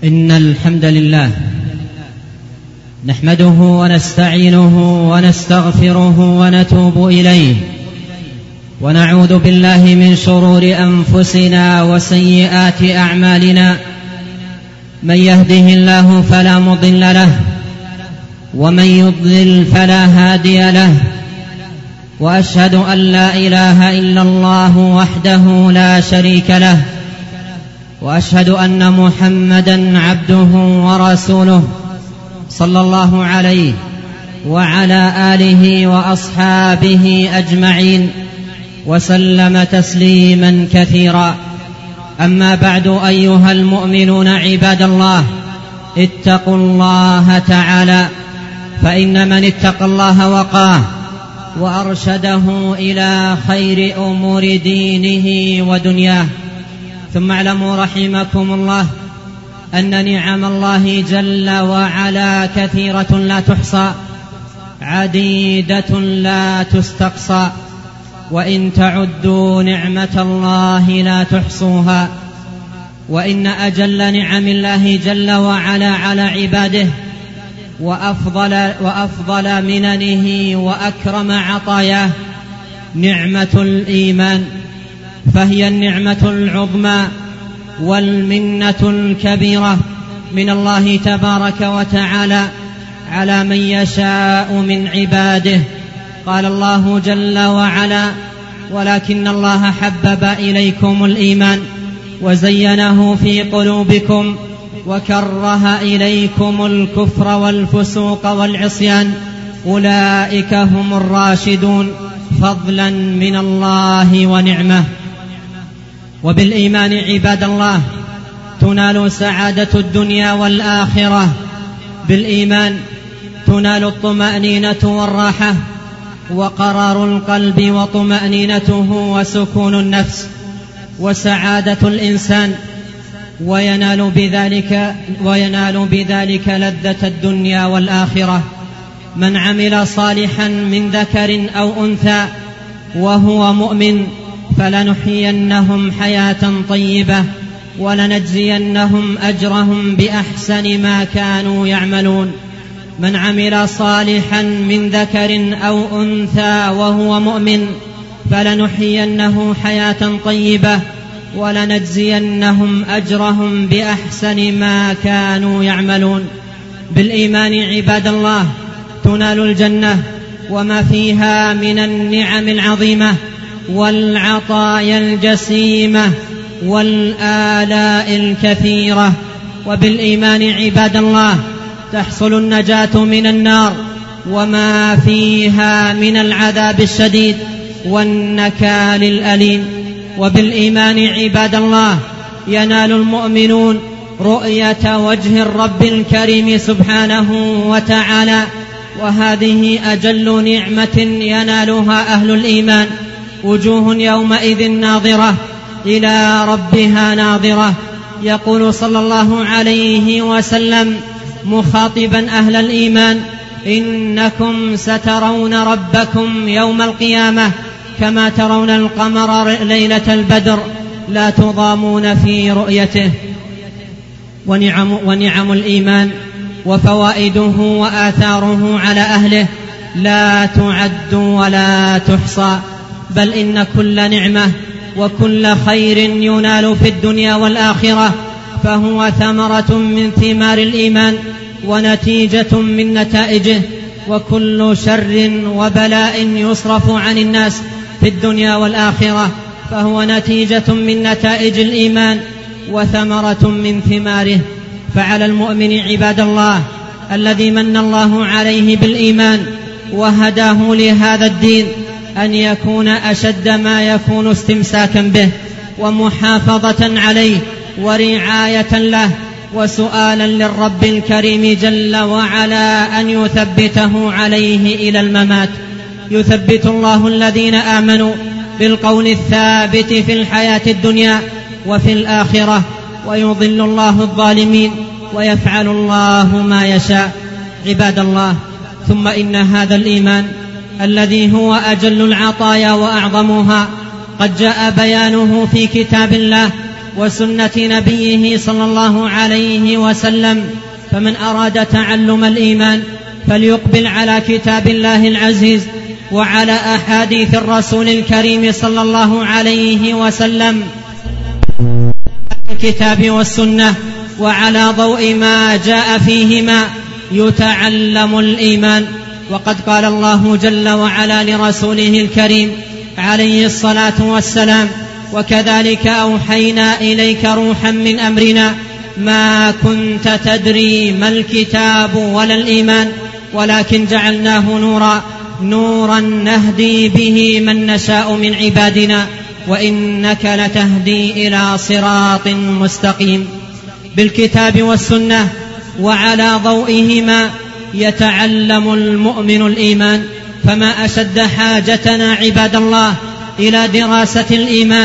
إن الحمد لله نحمده ونستعينه ونستغفره ونتوب إليه، ونعوذ بالله من شرور أنفسنا وسيئات أعمالنا. من يهده الله فلا مضل له، ومن يضلل فلا هادي له، وأشهد أن لا إله إلا الله وحده لا شريك له، وأشهد أن محمدًا عبده ورسوله صلى الله عليه وعلى آله وأصحابه أجمعين، وسلم تسليمًا كثيرا. أما بعد، أيها المؤمنون عباد الله، اتقوا الله تعالى، فإن من اتقى الله وقاه وأرشده إلى خير أمور دينه ودنياه. ثم اعلموا رحمكم الله أن نعم الله جل وعلا كثيرة لا تحصى، عديدة لا تستقصى، وإن تعدوا نعمة الله لا تحصوها. وإن أجل نعم الله جل وعلا على عباده وأفضل مننه وأكرم عطاياه نعمة الإيمان، فهي النعمة العظمى والمنة الكبيرة من الله تبارك وتعالى على من يشاء من عباده. قال الله جل وعلا: ولكن الله حبب إليكم الإيمان وزينه في قلوبكم وكره إليكم الكفر والفسوق والعصيان، أولئك هم الراشدون، فضلا من الله ونعمه. وبالإيمان عباد الله تنال سعادة الدنيا والآخرة. بالإيمان تنال الطمأنينة والراحة وقرار القلب وطمأنينته وسكون النفس وسعادة الإنسان، وينال بذلك لذة الدنيا والآخرة. من عمل صالحا من ذكر أو أنثى وهو مؤمن فلنحيينهم حياة طيبة ولنجزينهم أجرهم بأحسن ما كانوا يعملون. من عمل صالحا من ذكر أو أنثى وهو مؤمن فلنحيينه حياة طيبة ولنجزينهم أجرهم بأحسن ما كانوا يعملون. بالإيمان عباد الله تنال الجنة وما فيها من النعم العظيمة والعطايا الجسيمة والآلاء الكثيرة. وبالإيمان عباد الله تحصل النجاة من النار وما فيها من العذاب الشديد والنكال الأليم. وبالإيمان عباد الله ينال المؤمنون رؤية وجه الرب الكريم سبحانه وتعالى، وهذه أجل نعمة ينالها أهل الإيمان. وجوه يومئذ ناظرة إلى ربها ناظرة. يقول صلى الله عليه وسلم مخاطبا أهل الإيمان: إنكم سترون ربكم يوم القيامة كما ترون القمر ليلة البدر لا تضامون في رؤيته. ونعم الإيمان وفوائده وآثاره على أهله لا تعد ولا تحصى، بل إن كل نعمة وكل خير ينال في الدنيا والآخرة فهو ثمرة من ثمار الإيمان ونتيجة من نتائجه. وكل شر وبلاء يصرف عن الناس في الدنيا والآخرة فهو نتيجة من نتائج الإيمان وثمرة من ثماره. فعلى المؤمن عباد الله الذي من الله عليه بالإيمان وهداه لهذا الدين أن يكون أشد ما يكون استمساكا به ومحافظة عليه ورعاية له وسؤالا للرب الكريم جل وعلا أن يثبته عليه إلى الممات. يثبت الله الذين آمنوا بالقول الثابت في الحياة الدنيا وفي الآخرة، ويضل الله الظالمين ويفعل الله ما يشاء. عباد الله، ثم إن هذا الإيمان الذي هو أجل العطايا وأعظمها قد جاء بيانه في كتاب الله وسنة نبيه صلى الله عليه وسلم. فمن أراد تعلم الإيمان فليقبل على كتاب الله العزيز وعلى أحاديث الرسول الكريم صلى الله عليه وسلم، الكتاب والسنة، وعلى ضوء ما جاء فيهما يتعلم الإيمان. وقد قال الله جل وعلا لرسوله الكريم عليه الصلاة والسلام: وكذلك أوحينا إليك روحا من أمرنا ما كنت تدري ما الكتاب ولا الإيمان ولكن جعلناه نورا نهدي به من نشاء من عبادنا وإنك لتهدي إلى صراط مستقيم. بالكتاب والسنة وعلى ضوئهما يتعلم المؤمن الإيمان. فما أشد حاجتنا عباد الله إلى دراسة الإيمان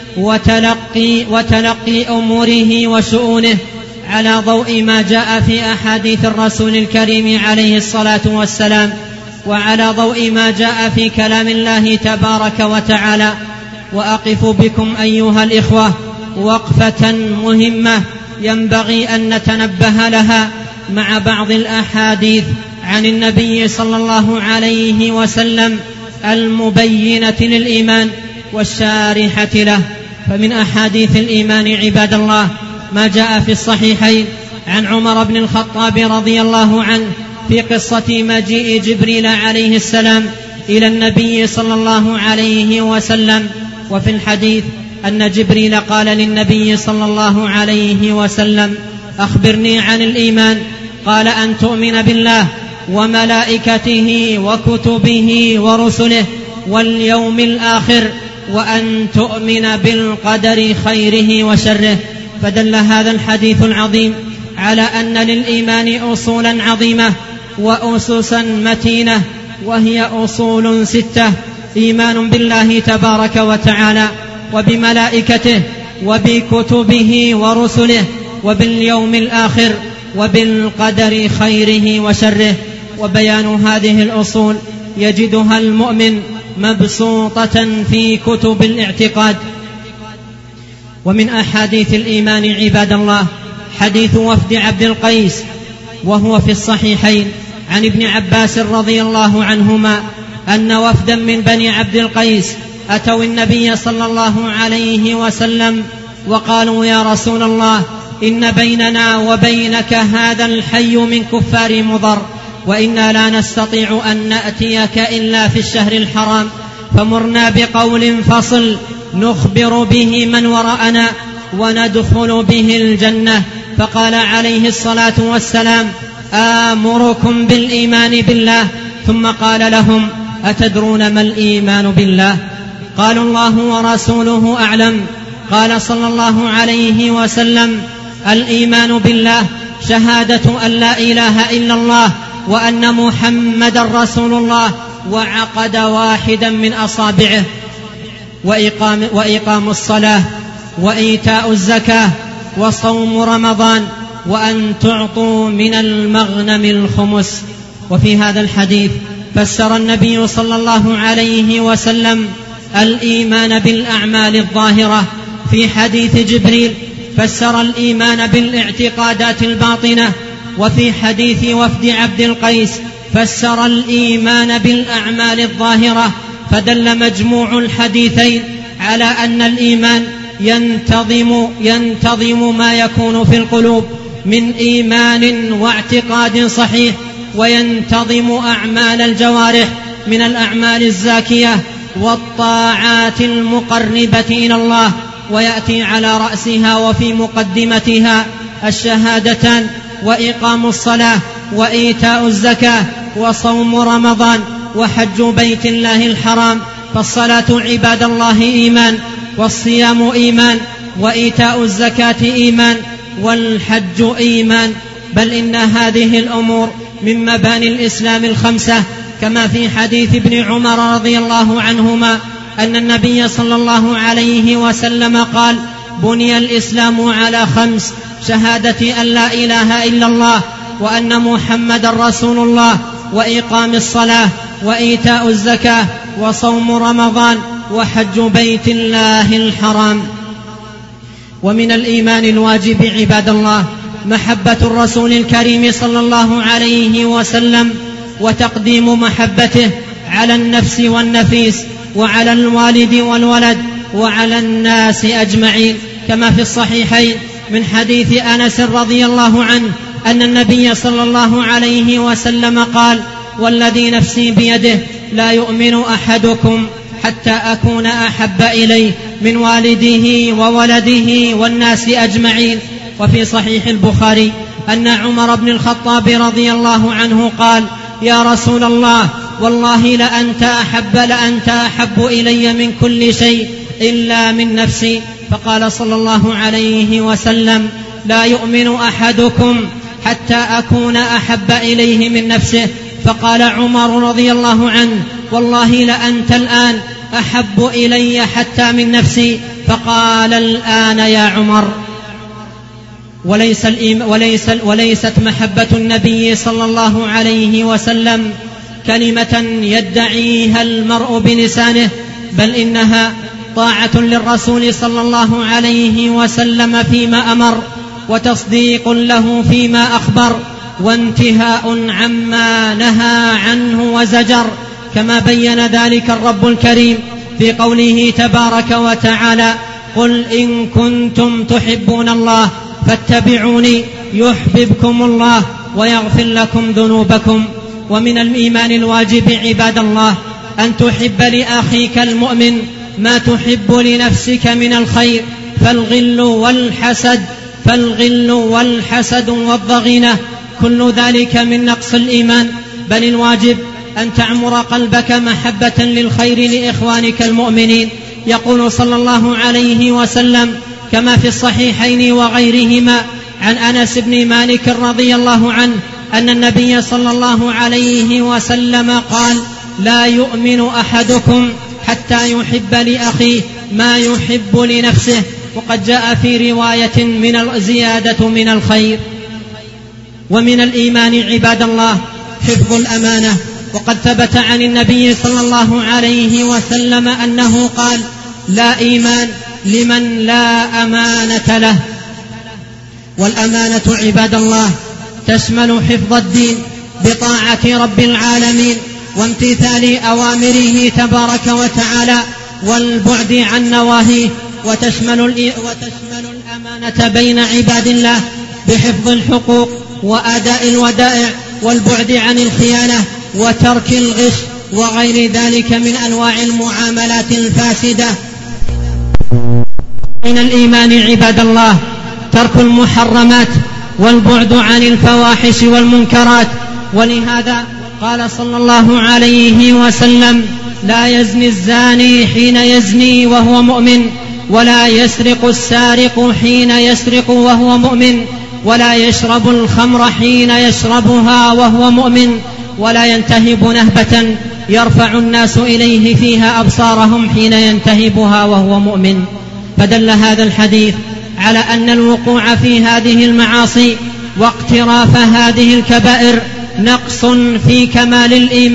وتلقي أموره وشؤونه على ضوء ما جاء في أحاديث الرسول الكريم عليه الصلاة والسلام، وعلى ضوء ما جاء في كلام الله تبارك وتعالى. وأقف بكم أيها الإخوة وقفة مهمة ينبغي أن نتنبه لها مع بعض الأحاديث عن النبي صلى الله عليه وسلم المبينة للإيمان والشارحة له. فمن أحاديث الإيمان عباد الله ما جاء في الصحيحين عن عمر بن الخطاب رضي الله عنه في قصة مجيء جبريل عليه السلام إلى النبي صلى الله عليه وسلم. وفي الحديث أن جبريل قال للنبي صلى الله عليه وسلم: أخبرني عن الإيمان. قال: أن تؤمن بالله وملائكته وكتبه ورسله واليوم الآخر وأن تؤمن بالقدر خيره وشره. فدل هذا الحديث العظيم على أن للإيمان أصولا عظيمة وأسسا متينة، وهي أصول 6: إيمان بالله تبارك وتعالى وبملائكته وبكتبه ورسله وباليوم الآخر وبالقدر خيره وشره. وبيان هذه الأصول يجدها المؤمن مبسوطة في كتب الاعتقاد. ومن أحاديث الإيمان عباد الله حديث وفد عبد القيس، وهو في الصحيحين عن ابن عباس رضي الله عنهما أن وفدا من بني عبد القيس أتوا النبي صلى الله عليه وسلم وقالوا: يا رسول الله، إن بيننا وبينك هذا الحي من كفار مضر، وإنا لا نستطيع أن نأتيك إلا في الشهر الحرام، فمرنا بقول فصل نخبر به من وراءنا وندخل به الجنة. فقال عليه الصلاة والسلام: آمركم بالإيمان بالله. ثم قال لهم: أتدرون ما الإيمان بالله؟ قالوا: الله ورسوله أعلم. قال صلى الله عليه وسلم: الإيمان بالله شهادة أن لا إله إلا الله وأن محمد رسول الله، وعقد واحدا من أصابعه، وإقام الصلاة، وإيتاء الزكاة، وصوم رمضان، وأن تعطوا من المغنم الخمس. وفي هذا الحديث فسر النبي صلى الله عليه وسلم الإيمان بالأعمال الظاهرة. في حديث جبريل فسر الإيمان بالاعتقادات الباطنة. وفي حديث وفد عبد القيس فسر الإيمان بالأعمال الظاهرة. فدل مجموع الحديثين على أن الإيمان ينتظم ما يكون في القلوب من إيمان واعتقاد صحيح، وينتظم أعمال الجوارح من الأعمال الزاكية والطاعات المقربة إلى الله. ويأتي على رأسها وفي مقدمتها الشهادتان، وإقام الصلاة، وإيتاء الزكاة، وصوم رمضان، وحج بيت الله الحرام. فالصلاة عباد الله إيمان، والصيام إيمان، وإيتاء الزكاة إيمان، والحج إيمان. بل إن هذه الأمور من مباني الإسلام 5، كما في حديث ابن عمر رضي الله عنهما أن النبي صلى الله عليه وسلم قال: بني الإسلام على 5: شهادة أن لا إله إلا الله وأن محمد رسول الله، وإقام الصلاة، وإيتاء الزكاة، وصوم رمضان، وحج بيت الله الحرام. ومن الإيمان الواجب عباد الله محبة الرسول الكريم صلى الله عليه وسلم، وتقديم محبته على النفس والنفيس وعلى الوالد والولد وعلى الناس أجمعين، كما في الصحيحين من حديث أنس رضي الله عنه أن النبي صلى الله عليه وسلم قال: والذي نفسي بيده لا يؤمن أحدكم حتى أكون أحب إليه من والده وولده والناس أجمعين. وفي صحيح البخاري أن عمر بن الخطاب رضي الله عنه قال: يا رسول الله، والله لأنت أحب إلي من كل شيء إلا من نفسي. فقال صلى الله عليه وسلم: لا يؤمن أحدكم حتى أكون أحب إليه من نفسه. فقال عمر رضي الله عنه: والله لأنت الآن أحب إلي حتى من نفسي. فقال: الآن يا عمر. وليست محبة النبي صلى الله عليه وسلم كلمة يدعيها المرء بلسانه، بل إنها طاعة للرسول صلى الله عليه وسلم فيما أمر، وتصديق له فيما أخبر، وانتهاء عما نهى عنه وزجر، كما بين ذلك الرب الكريم في قوله تبارك وتعالى: قل إن كنتم تحبون الله فاتبعوني يحببكم الله ويغفر لكم ذنوبكم. ومن الإيمان الواجب عباد الله أن تحب لأخيك المؤمن ما تحب لنفسك من الخير، فالغل والحسد والضغينة كل ذلك من نقص الإيمان، بل الواجب أن تعمر قلبك محبة للخير لإخوانك المؤمنين. يقول صلى الله عليه وسلم كما في الصحيحين وغيرهما عن أنس بن مالك رضي الله عنه أن النبي صلى الله عليه وسلم قال: لا يؤمن أحدكم حتى يحب لأخيه ما يحب لنفسه. وقد جاء في رواية من الزيادة من الخير. ومن الإيمان عباد الله حفظ الأمانة، وقد ثبت عن النبي صلى الله عليه وسلم أنه قال: لا إيمان لمن لا أمانة له. والأمانة عباد الله تشمل حفظ الدين بطاعة رب العالمين وامتثال أوامره تبارك وتعالى والبعد عن نواهيه، وتشمل الأمانة بين عباد الله بحفظ الحقوق وأداء الودائع والبعد عن الخيانة وترك الغش وغير ذلك من أنواع المعاملات الفاسدة. من الإيمان عباد الله ترك المحرمات والبعد عن الفواحش والمنكرات. ولهذا قال صلى الله عليه وسلم: لا يزني الزاني حين يزني وهو مؤمن، ولا يسرق السارق حين يسرق وهو مؤمن، ولا يشرب الخمر حين يشربها وهو مؤمن، ولا ينتهب نهبة يرفع الناس إليه فيها أبصارهم حين ينتهبها وهو مؤمن. فدل هذا الحديث على أن الوقوع في هذه المعاصي واقتراف هذه الكبائر نقص في كمال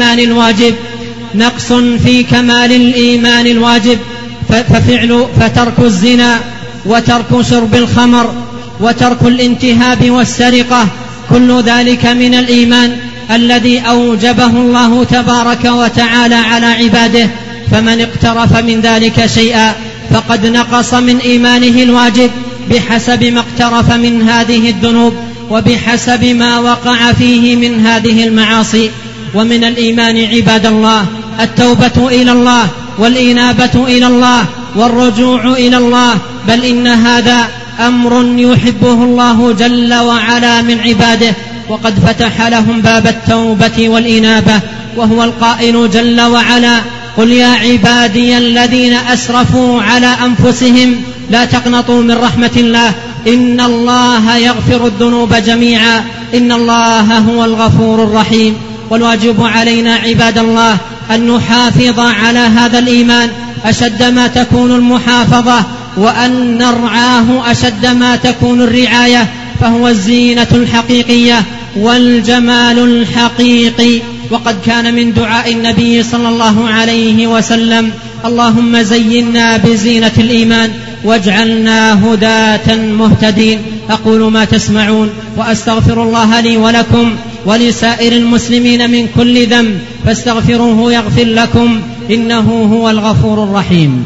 الإيمان الواجب، فترك الزنا وترك شرب الخمر وترك الانتهاب والسرقة كل ذلك من الإيمان الذي أوجبه الله تبارك وتعالى على عباده. فمن اقترف من ذلك شيئا فقد نقص من إيمانه الواجب بحسب ما اقترف من هذه الذنوب وبحسب ما وقع فيه من هذه المعاصي. ومن الإيمان عباد الله التوبة إلى الله والإنابة إلى الله والرجوع إلى الله، بل إن هذا أمر يحبه الله جل وعلا من عباده، وقد فتح لهم باب التوبة والإنابة، وهو القائل جل وعلا: قل يا عبادي الذين أسرفوا على أنفسهم لا تقنطوا من رحمة الله إن الله يغفر الذنوب جميعا إن الله هو الغفور الرحيم. والواجب علينا عباد الله أن نحافظ على هذا الإيمان أشد ما تكون المحافظة، وأن نرعاه أشد ما تكون الرعاية، فهو الزينة الحقيقية والجمال الحقيقي. وقد كان من دعاء النبي صلى الله عليه وسلم: اللهم زينا بزينة الإيمان واجعلنا هداة مهتدين. أقول ما تسمعون وأستغفر الله لي ولكم ولسائر المسلمين من كل ذنب فاستغفروه يغفر لكم إنه هو الغفور الرحيم.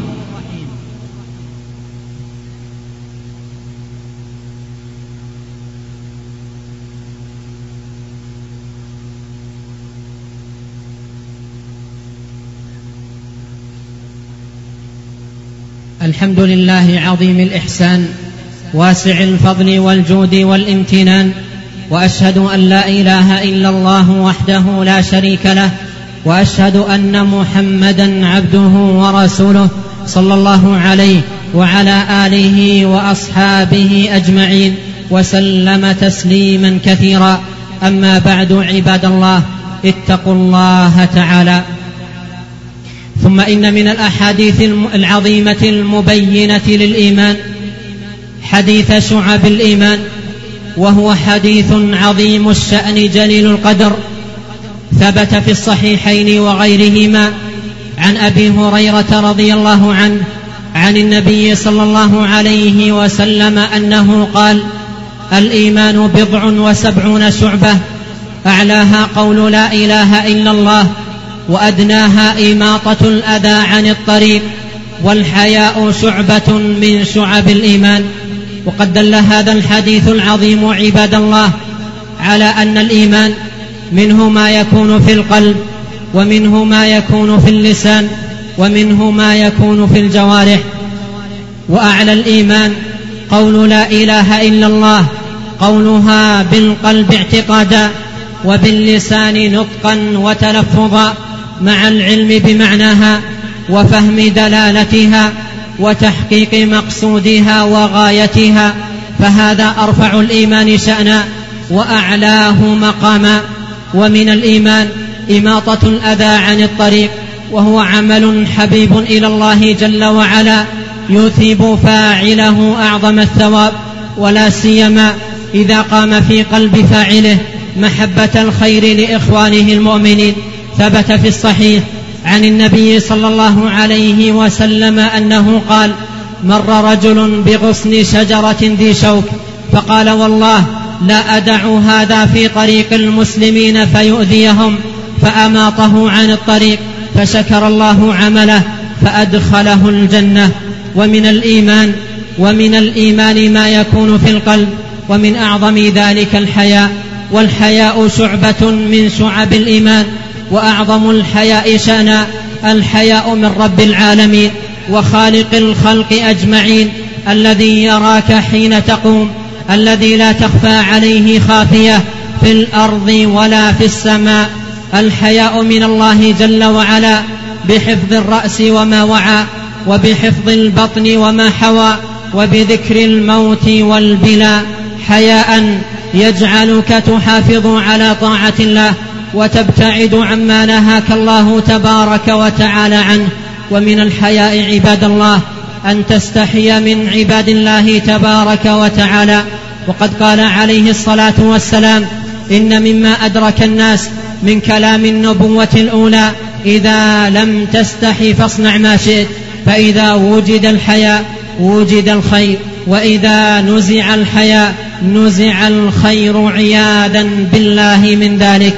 الحمد لله عظيم الإحسان واسع الفضل والجود والامتنان، وأشهد أن لا إله إلا الله وحده لا شريك له، وأشهد أن محمدا عبده ورسوله صلى الله عليه وعلى آله وأصحابه أجمعين وسلم تسليما كثيرا. أما بعد، عباد الله، اتقوا الله تعالى. ثم إن من الأحاديث العظيمة المبينة للإيمان حديث شعب الإيمان، وهو حديث عظيم الشأن جليل القدر، ثبت في الصحيحين وغيرهما عن أبي هريرة رضي الله عنه عن النبي صلى الله عليه وسلم أنه قال: الإيمان 70 شعبة، أعلاها قول لا إله إلا الله، وأدناها إماطة الأذى عن الطريق، والحياء شعبة من شعب الإيمان. وقد دل هذا الحديث العظيم عباد الله على أن الإيمان منه ما يكون في القلب، ومنه ما يكون في اللسان، ومنه ما يكون في الجوارح. وأعلى الإيمان قول لا إله إلا الله، قولها بالقلب اعتقادا، وباللسان نطقا وتلفظا، مع العلم بمعناها وفهم دلالتها وتحقيق مقصودها وغايتها، فهذا أرفع الإيمان شأنا وأعلاه مقاما. ومن الإيمان إماطة الأذى عن الطريق، وهو عمل حبيب إلى الله جل وعلا يثيب فاعله أعظم الثواب، ولا سيما إذا قام في قلب فاعله محبة الخير لإخوانه المؤمنين. ثبت في الصحيح عن النبي صلى الله عليه وسلم أنه قال: مر رجل بغصن شجرة ذي شوك فقال: والله لا أدع هذا في طريق المسلمين فيؤذيهم، فأماطه عن الطريق، فشكر الله عمله فأدخله الجنة. ومن الإيمان ما يكون في القلب، ومن أعظم ذلك الحياء، والحياء شعبة من شعب الإيمان، وأعظم الحياء شأنا الحياء من رب العالمين وخالق الخلق أجمعين، الذي يراك حين تقوم، الذي لا تخفى عليه خافية في الأرض ولا في السماء. الحياء من الله جل وعلا بحفظ الرأس وما وعى، وبحفظ البطن وما حوى، وبذكر الموت والبلاء، حياء يجعلك تحافظ على طاعة الله وتبتعد عما نهاك الله تبارك وتعالى عنه. ومن الحياء عباد الله أن تستحي من عباد الله تبارك وتعالى، وقد قال عليه الصلاة والسلام: إن مما أدرك الناس من كلام النبوة الأولى: إذا لم تستحي فاصنع ما شئت، فإذا وجد الحياء وجد الخير، وإذا نزع الحياء نزع الخير، عياذا بالله من ذلك.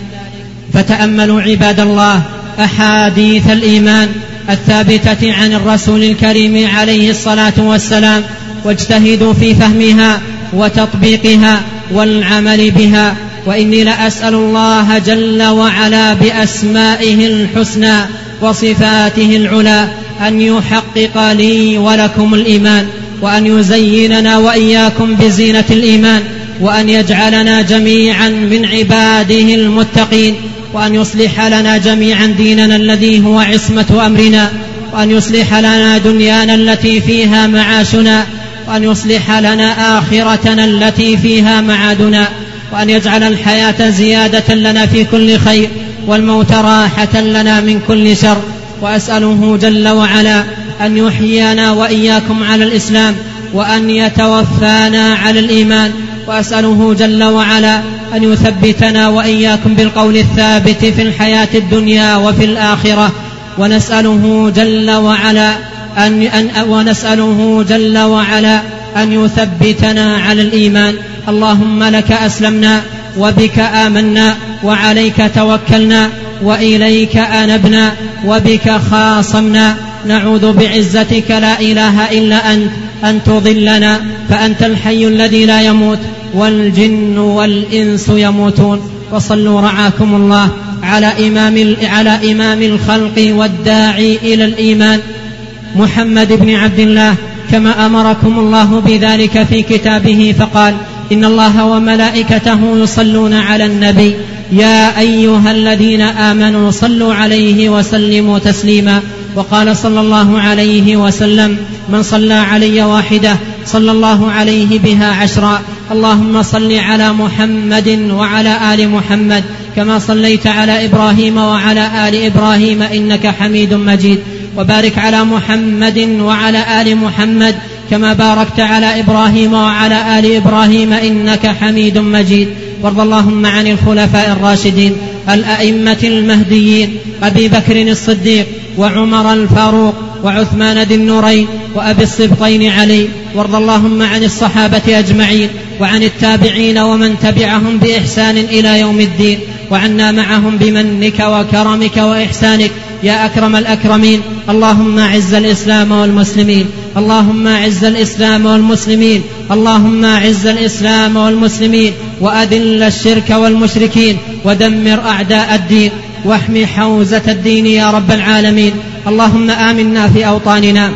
فتأملوا عباد الله أحاديث الإيمان الثابتة عن الرسول الكريم عليه الصلاة والسلام، واجتهدوا في فهمها وتطبيقها والعمل بها. وإني لأسأل الله جل وعلا بأسمائه الحسنى وصفاته العلى أن يحقق لي ولكم الإيمان، وأن يزيننا وإياكم بزينة الإيمان، وأن يجعلنا جميعا من عباده المتقين، وأن يصلح لنا جميعا ديننا الذي هو عصمة أمرنا، وأن يصلح لنا دنيانا التي فيها معاشنا، وأن يصلح لنا آخرتنا التي فيها معادنا، وأن يجعل الحياة زيادة لنا في كل خير، والموت راحة لنا من كل شر. وأسأله جل وعلا أن يحيينا وإياكم على الإسلام، وأن يتوفانا على الإيمان. وأسأله جل وعلا أن يثبتنا وإياكم بالقول الثابت في الحياة الدنيا وفي الآخرة. ونسأله جل وعلا ونسأله جل وعلا أن يثبتنا على الإيمان. اللهم لك أسلمنا وبك آمنا وعليك توكلنا وإليك أنبنا وبك خاصمنا. نعوذ بعزتك لا إله إلا أنت أن تضلنا، فأنت الحي الذي لا يموت والجن والإنس يموتون. وصلوا رعاكم الله على إمام الخلق والداعي إلى الإيمان محمد بن عبد الله، كما أمركم الله بذلك في كتابه فقال: إن الله وملائكته يصلون على النبي يا أيها الذين آمنوا صلوا عليه وسلموا تسليما. وقال صلى الله عليه وسلم: من صلى علي واحدة صلى الله عليه بها 10. اللهم صل على محمد وعلى آل محمد كما صليت على إبراهيم وعلى آل إبراهيم إنك حميد مجيد. وبارك على محمد وعلى آل محمد كما باركت على إبراهيم وعلى آل إبراهيم إنك حميد مجيد. وارض اللهم عن الخلفاء الراشدين الأئمة المهديين أبي بكر الصديق وعمر الفاروق وعثمان ذي النورين وأبي الصبطين علي. وارض اللهم عن الصحابة أجمعين وعن التابعين ومن تبعهم بإحسان إلى يوم الدين، وعنا معهم بمنك وكرمك وإحسانك يا أكرم الأكرمين. اللهم أعز الإسلام والمسلمين، اللهم أعز الإسلام والمسلمين، اللهم أعز الإسلام والمسلمين، وأذل الشرك والمشركين، ودمر أعداء الدين، واحمي حوزة الدين يا رب العالمين. اللهم آمنا في أوطاننا،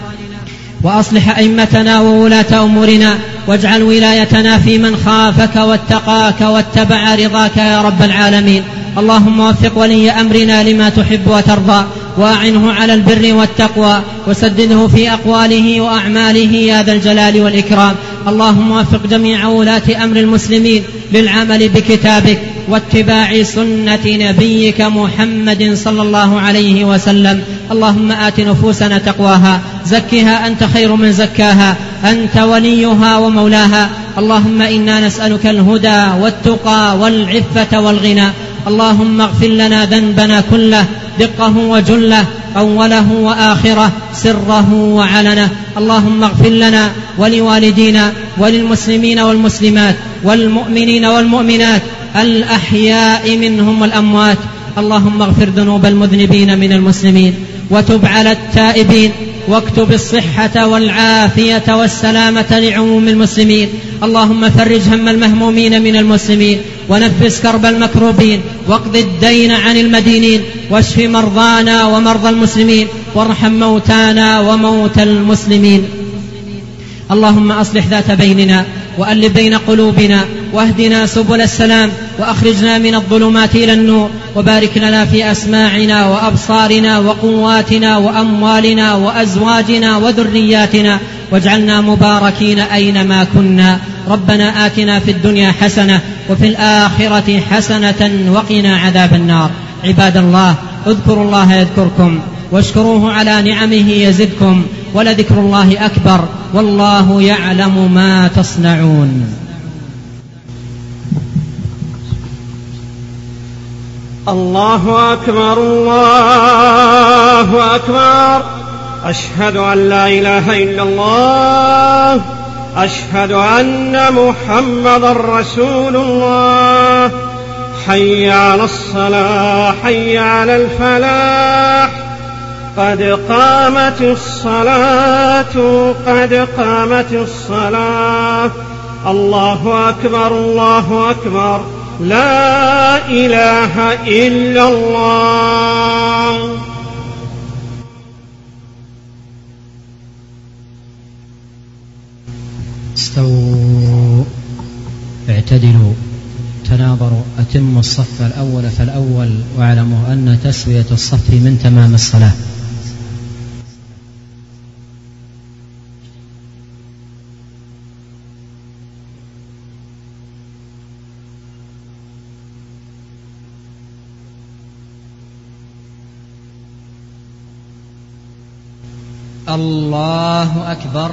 وأصلح أئمتنا وولاة أمورنا، واجعل ولايتنا في من خافك واتقاك واتبع رضاك يا رب العالمين. اللهم وفق ولي أمرنا لما تحب وترضى، وأعنه على البر والتقوى، وسدده في أقواله وأعماله يا ذا الجلال والإكرام. اللهم وفق جميع ولاة أمر المسلمين للعمل بكتابك واتباع سنة نبيك محمد صلى الله عليه وسلم. اللهم آت نفوسنا تقواها، زكها أنت خير من زكاها، أنت وليها ومولاها. اللهم إنا نسألك الهدى والتقى والعفة والغنى. اللهم اغفر لنا ذنبنا كله، دقه وجله، أوله وآخره، سره وعلنه. اللهم اغفر لنا ولوالدينا وللمسلمين والمسلمات والمؤمنين والمؤمنات الأحياء منهم والأموات. اللهم اغفر ذنوب المذنبين من المسلمين، وتب على التائبين، واكتب الصحة والعافية والسلامة لعموم المسلمين. اللهم فرج هم المهمومين من المسلمين، ونفس كرب المكروبين، واقض الدين عن المدينين، واشف مرضانا ومرضى المسلمين، وارحم موتانا وموتى المسلمين. اللهم أصلح ذات بيننا، وألف بين قلوبنا، واهدنا سبل السلام، وأخرجنا من الظلمات إلى النور، وبارك لنا في أسماعنا وأبصارنا وقواتنا وأموالنا وأزواجنا وذرياتنا، واجعلنا مباركين أينما كنا. ربنا آتنا في الدنيا حسنة وفي الآخرة حسنة وقنا عذاب النار. عباد الله، اذكروا الله يذكركم، واشكروه على نعمه يزدكم، ولذكر الله أكبر، والله يعلم ما تصنعون. الله أكبر، الله أكبر. أشهد أن لا إله إلا الله، أشهد أن محمدا رسول الله. حي على الصلاة، حي على الفلاح، قد قامت الصلاة، قد قامت الصلاة. الله أكبر، الله أكبر، لا إله إلا الله. استووا، اعتدلوا، تناظروا، أتموا الصف الأول فالأول، واعلموا أن تسوية الصف من تمام الصلاة. الله أكبر.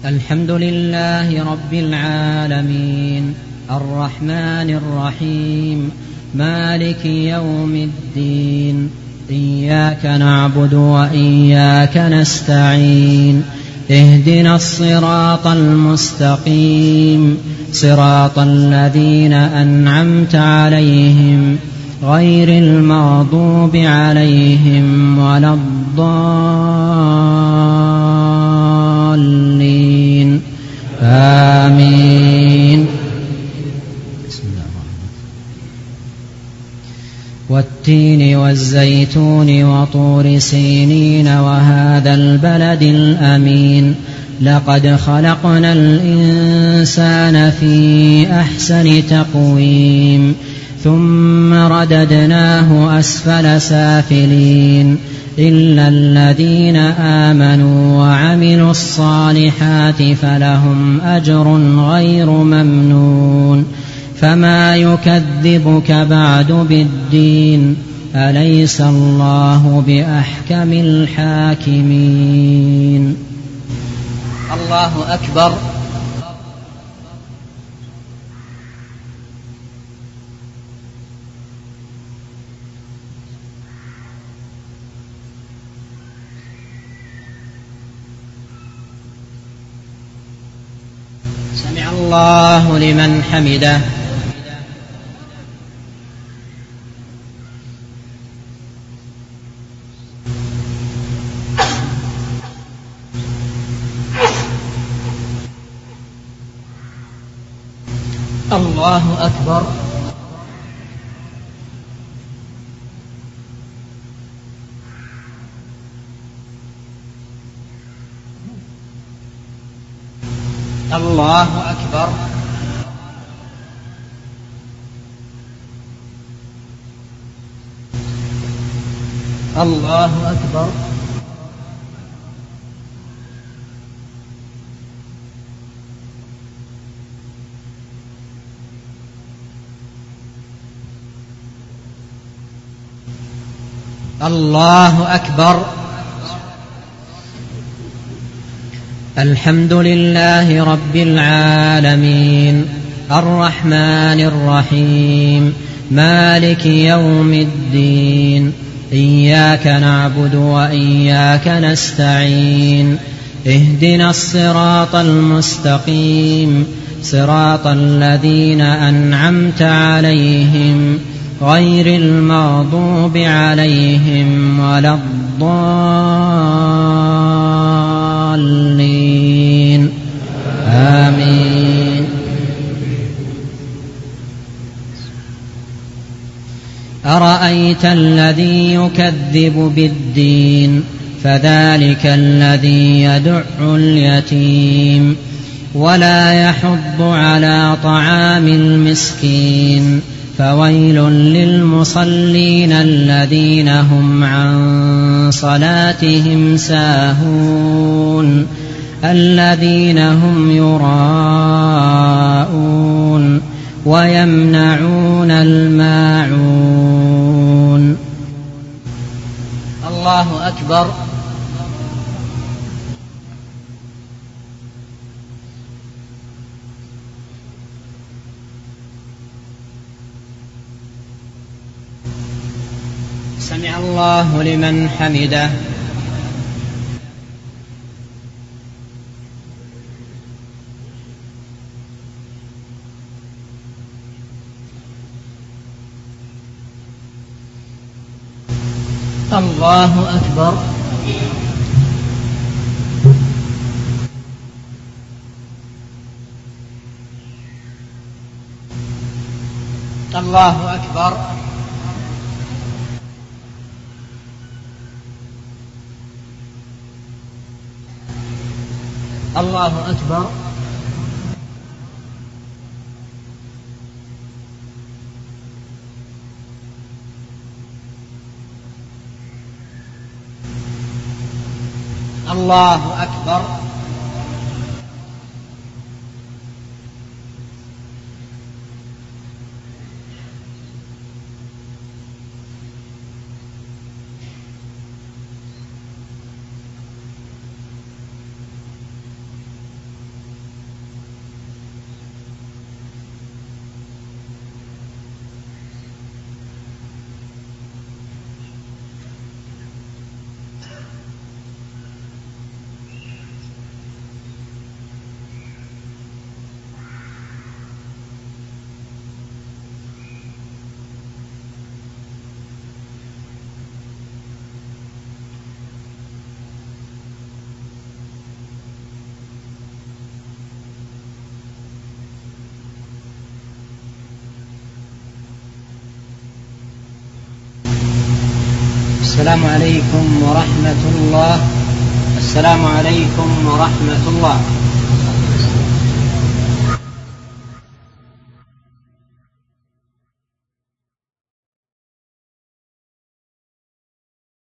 الحمد لله رب العالمين الرحمن الرحيم مالك يوم الدين إياك نعبد وإياك نستعين اهدنا الصراط المستقيم صراط الذين أنعمت عليهم غير المغضوب عليهم ولا الضالين آمين. بسم الله الرحمن الرحيم. والتين والزيتون وطور سينين وهذا البلد الأمين لقد خلقنا الإنسان في أحسن تقويم ثم رددناه أسفل سافلين إلا الذين آمنوا وعملوا الصالحات فلهم أجر غير ممنون فما يكذبك بعد بالدين أليس الله بأحكم الحاكمين. الله أكبر. سمع الله لمن حمده. الله أكبر. الله أكبر. الله أكبر. الله أكبر. الحمد لله رب العالمين الرحمن الرحيم مالك يوم الدين إياك نعبد وإياك نستعين اهدنا الصراط المستقيم صراط الذين أنعمت عليهم غير المغضوب عليهم ولا الضالين آمين. أرأيت الذي يكذب بالدين فذلك الذي يدع اليتيم ولا يحض على طعام المسكين فويل للمصلين الذين هم عن صلاتهم ساهون الذين هم يراءون ويمنعون الماعون. الله أكبر. سمع الله لمن حمده. الله أكبر. الله أكبر. الله أكبر. الله أكبر. السلام عليكم ورحمة الله. السلام عليكم ورحمة الله.